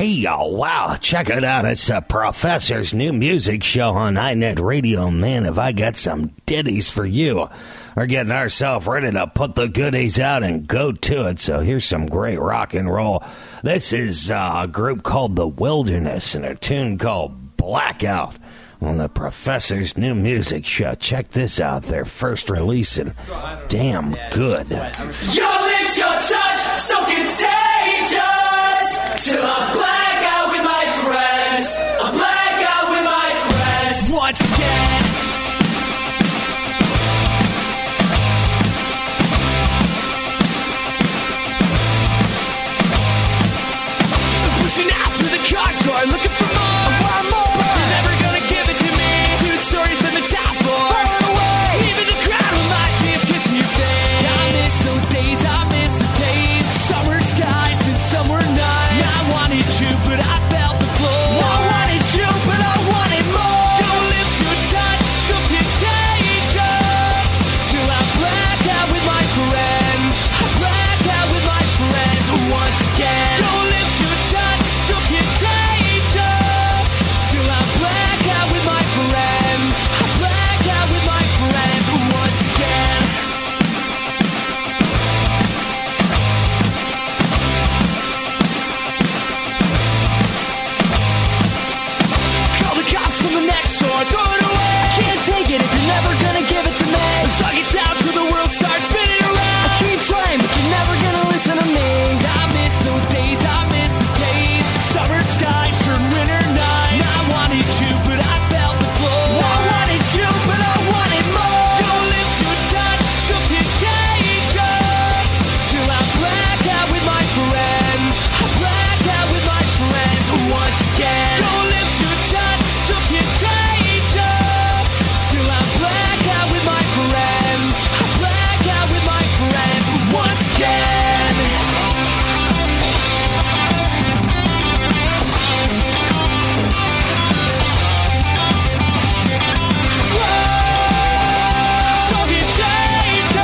Hey, y'all, wow, check it out. It's the Professor's new music show on iNet Radio. Man, have I got some ditties for you. We're getting ourselves ready to put the goodies out and go to it. So here's some great rock and roll. This is a group called The Wilderness and a tune called Blackout on the Professor's new music show. Check this out, their first release, and damn good. Your lips, your touch, so contagious. Till I'm black out with my friends. I'm black out with my friends. Once again. Pushing out through the car door, looking for more. But you're never gonna give it to me. 2 stories on the top floor. Far away. Even the crowd reminds me of kissing your face. I miss those days, I miss the days. Summer skies and summer nights. I wanted you, but I felt the floor. I wanted you, but I wanted more. Your lips, your touch, so contagious. Till I black out with my friends. I black out with my friends once again. Your lips, your touch, so contagious. Till I black out with my friends. I black out with my friends once again. Call the cops from the next door, throw it away. I can't take it if you're never gonna give it to me. Suck it down till the world starts spinning around. I keep trying, but you're never gonna listen to me. I miss those days, I miss the days. Summer skies turn winter nights. I wanted you, but I felt the floor. I wanted you, but I wanted more. Your lips, your touch, so contagious. Till I black out with my friends. I black out with my friends once again. Your lips, your touch, so contagious. Till I black out with my friends. I black out with my friends once again. So contagious.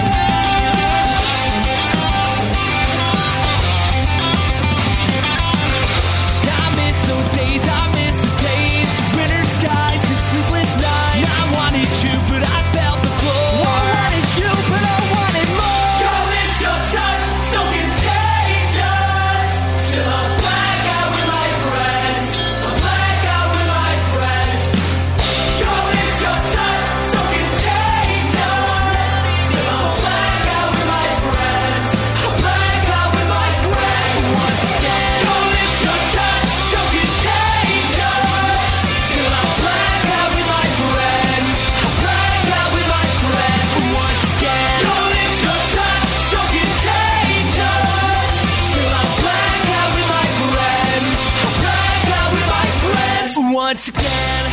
I miss those days, I miss the days. Winter skies and sleepless nights. I wanted you, but I felt the floor. I wanted you, but I wanted more. Your lips, your touch, so contagious. Till I'm black out with my friends. I'm black out with my friends. Your lips, your touch, so contagious. Till I'm black out with my friends. I'm black out with my friends once again. Your lips, your touch, so contagious. Till I'm black out with my friends. I'm black out with my friends once again. Your lips, your touch, so contagious. Till I'm black out with my friends. I'm black out with my friends once again.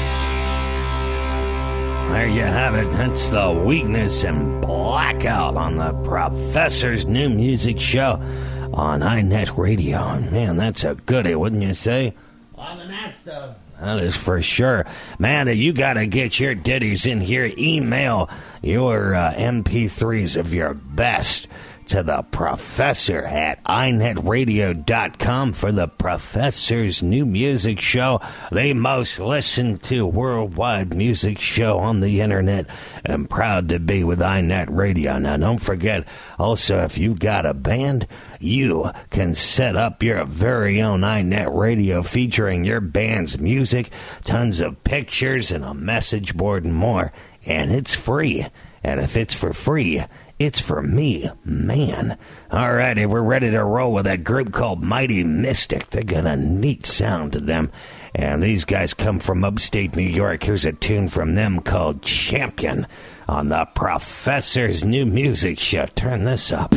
There you have it. That's The Weakness and Blackout on the Professor's new music show on iNet Radio. And man, that's a goodie, wouldn't you say? On the net stuff. That is for sure. Man, you got to get your ditties in here. Email your MP3s of your best to the Professor at iNetRadio.com for the Professor's new music show, the most listened to worldwide music show on the internet. I'm proud to be with iNet Radio. Now, don't forget, also, if you've got a band, you can set up your very own iNet Radio featuring your band's music, tons of pictures, and a message board and more. And it's free. And if it's for free, it's for me, man. All righty, we're ready to roll with a group called Mighty Mystic. They got a neat sound to them. And these guys come from upstate New York. Here's a tune from them called Champion on the Professor's new music show. Turn this up.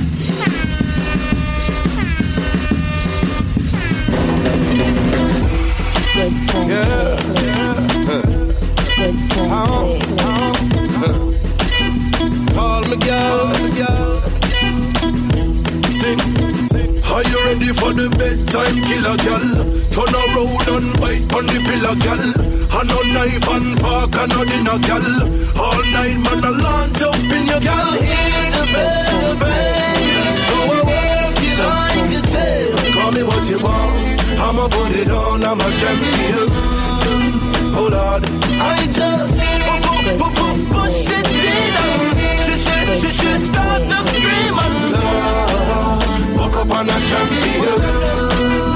Good time. Good time. Call me girl. Sing. Are you ready for the bedtime killer, girl? Turn around and bite on the pillow, girl. And no knife and fork and no dinner, girl. All night, man, I launch up in your girl. Hit the bed, so I walk it like a tail. Call me what you want, I'ma put it on, I'm a champion. Oh Lord, I just push it in. She start to scream and Lord, walk up on a champion.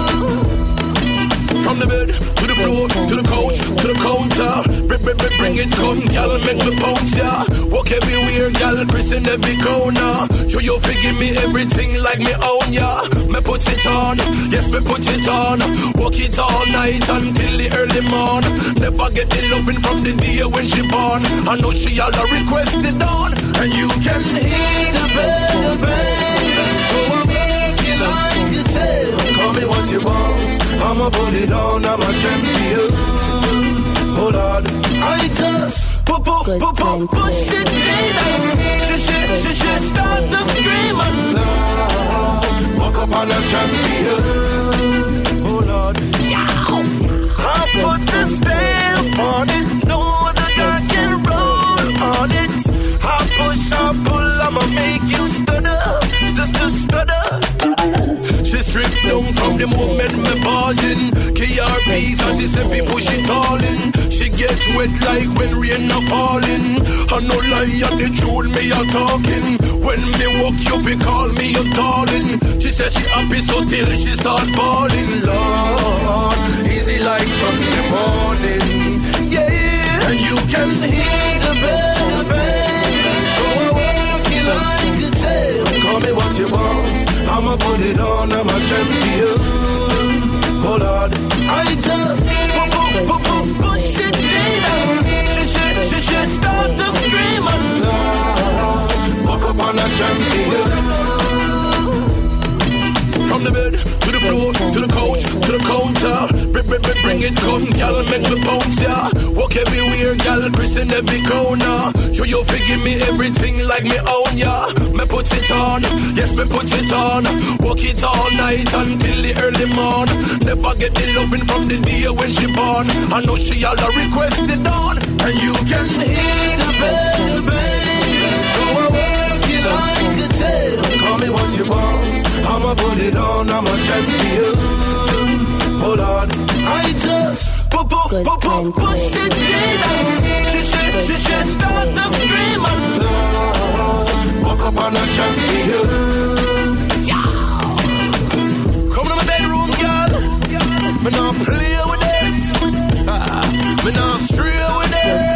From the bed to the floor, to the couch, to the counter. Bring it, come, y'all, make me bounce, yeah. Walk everywhere, y'all, Chris in every corner. You forgive me everything like me own, yeah. Me put it on, yes, me put it on. Walk it all night until the early morn. Never get the loving from the day when she born. I know she all requested on, and you can hear the bell bang. So I work it like a tail. Call me what you want, I'ma put it on, I'm a champion. Oh Lord, I just push it in. She start to scream and Lord, walk up on a champion. Oh Lord, I put the stamp on it. No other girl can roll on it. I push, I pull, I'ma make you stutter. She stripped down from the moment me barging. KRPs and she said we push it all in. She get wet like when rain a falling. I no lie and the truth me a talking. When me walk you fi call me your darling. She said she happy so till she start bawling. Lord, easy like Sunday morning. Yeah, and you can hear the bell bang. So I walk it like a tail. Call me what you want, I'ma put it on, I'm a champion. Oh Lord, I just push it in. She start to scream and Lord, walk up on a champion. From the bed to the floor, to the couch, to the counter. Bring it, come, y'all, make me bounce, yeah. Walk everywhere, y'all, Chris in every corner. You forgive me everything like me own, yeah. Me put it on, yes, me put it on. Walk it all night until the early morn. Never get the loving from the day when she born. I know she all requested on, and you can hear the bell bang. So I walk it like a tail. Call me what you want, I'ma put it on, I'm a champion. Oh Lord, I just push it in. She start to scream and Lord, walk up on a champion. Come to my bedroom, girl. Me not play with it. Me not stray with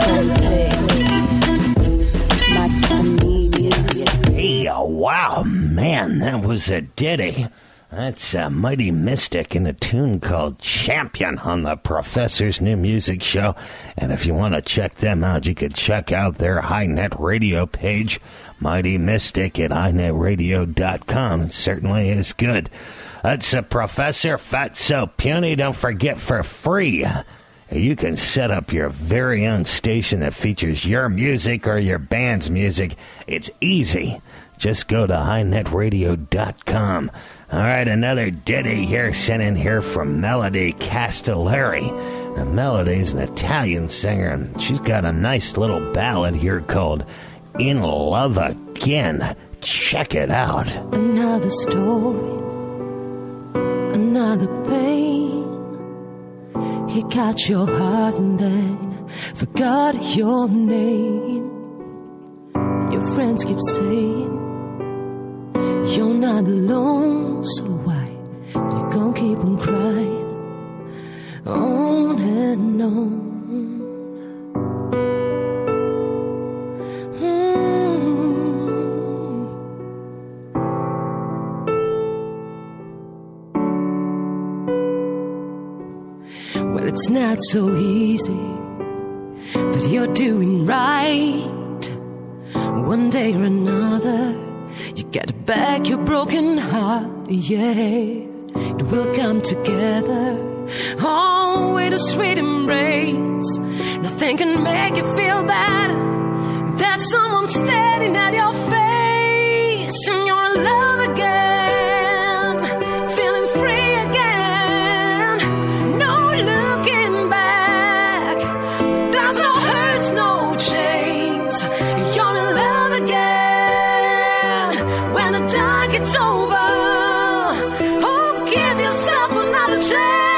it. Hey, wow, man, that was a ditty. That's Mighty Mystic in a tune called Champion on the Professor's New Music Show. And if you want to check them out, you can check out their HiNet Radio page, Mighty Mystic at HiNetRadio.com. It certainly is good. That's a Professor Fatso Puny. Don't forget, for free, you can set up your very own station that features your music or your band's music. It's easy. Just go to HiNetRadio.com. All right, another ditty here sent in here from Melody Castellari. Now, Melody's an Italian singer, and she's got a nice little ballad here called In Love Again. Check it out. Another story, another pain. He got your heart and then forgot your name. Your friends keep saying you're not alone, so why you gon' keep on crying on and on? Well, it's not so easy, but you're doing right. One day or another, you get back your broken heart, yeah. It will come together, oh, with a sweet embrace. Nothing can make you feel better. That someone standing at your face, and you're in love again, feeling free again. No looking back, there's no hurts, no chains. You're in love again. When the dark gets over, oh, give yourself another chance.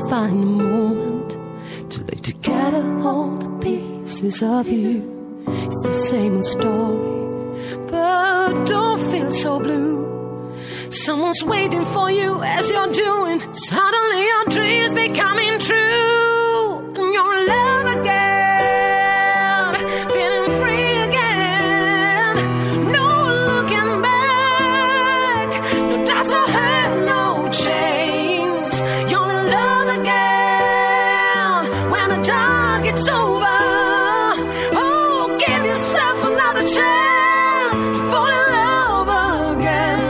find a moment to lay together all the pieces of you. It's the same old story, but don't feel so blue. Someone's waiting for you as you're doing. Suddenly your dreams becoming true, and you're in love again, feeling free again. No looking back, no doubts, no hurt, no chains. You're in love again when the dark gets over. Oh, give yourself another chance to fall in love again.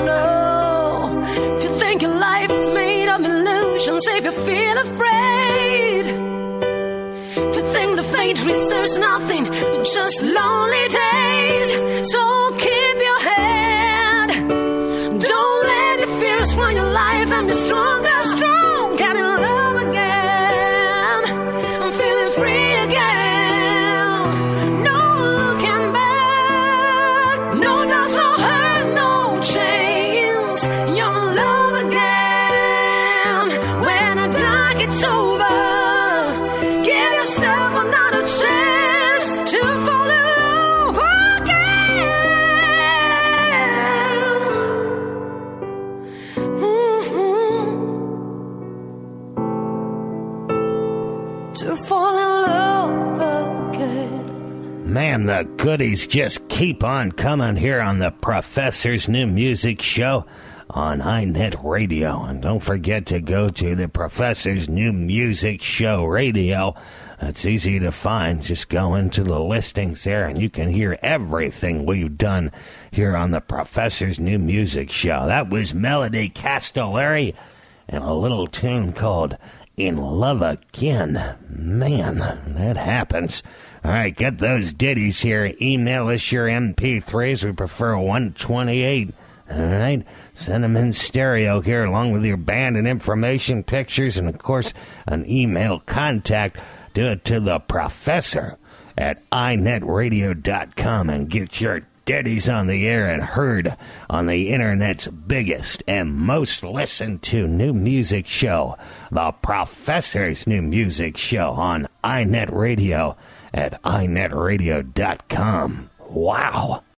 If you feel afraid, if you think the fate reserves nothing but just lonely days, so keep your head. Don't let your fears run your life and be stronger, strong. Get in love again. I'm feeling free again. No looking back. No doubts, no hurt, no chains. You're in love again. It's over. Give yourself another chance to fall in love again. To fall in love again. Man, the goodies just keep on coming here on the Professor's New Music Show on iNet Radio. And don't forget to go to the Professor's New Music Show Radio. It's easy to find. Just go into the listings there and you can hear everything we've done here on the Professor's New Music Show. That was Melody Castellari and a little tune called In Love Again. Man, that happens. All right, get those ditties here. Email us your MP3s. We prefer 128. All right, send them in stereo here along with your band and information, pictures, and, of course, an email contact. Do it to the professor at inetradio.com and get your ditties on the air and heard on the Internet's biggest and most listened to new music show, the Professor's New Music Show on iNet Radio at inetradio.com. Wow.